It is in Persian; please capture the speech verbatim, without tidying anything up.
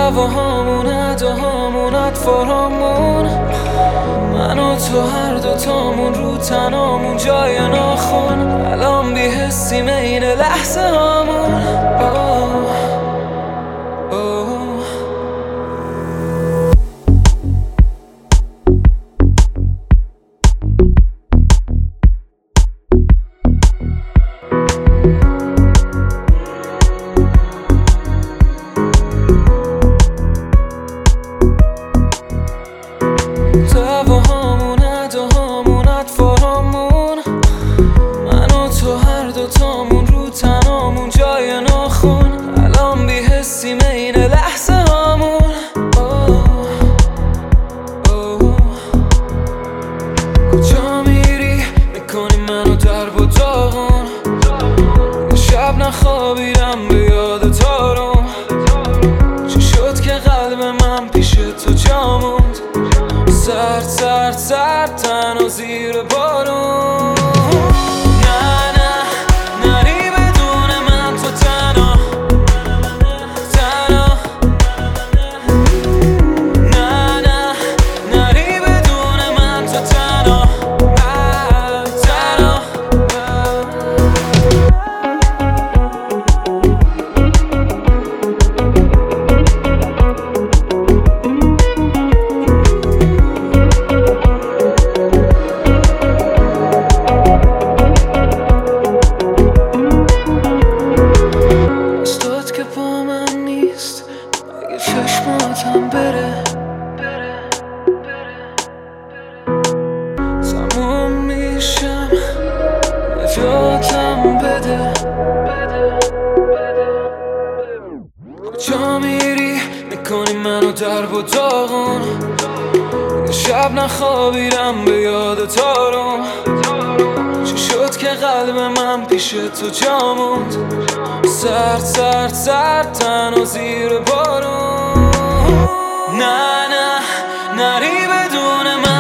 دعواهامون اداهامون اطفارامون، من و تو هر دوتامون رو تنامون جای ناخون، الان بی حسیم این لحظه هامون. دعواهامون اداهامون اطفارامون، من و تو هر دوتامون رو تنامون جای ناخون، الان بی حسیم این لحظه هامون. کجا میری میکنی منو درب و داغون، یه شب نخوابیدم به یاد تارم، چی شد که قلب من پیش تو جا موند، سرد سرد سرد تنها زیر بارون. نه نه نری بدون من تو تنها تنها، نه نه نری بدون من تو تنها تنها. چشماتم بره تموم میشم، نجاتم بده. کجا میری میکنی منو درب و داغون، یه شب نخوابیدم به یاد تارم، چی شد که قلب من پیش تو جا موند، سرد سرد سرد تنها زیر بارون. نه نه نری بدون من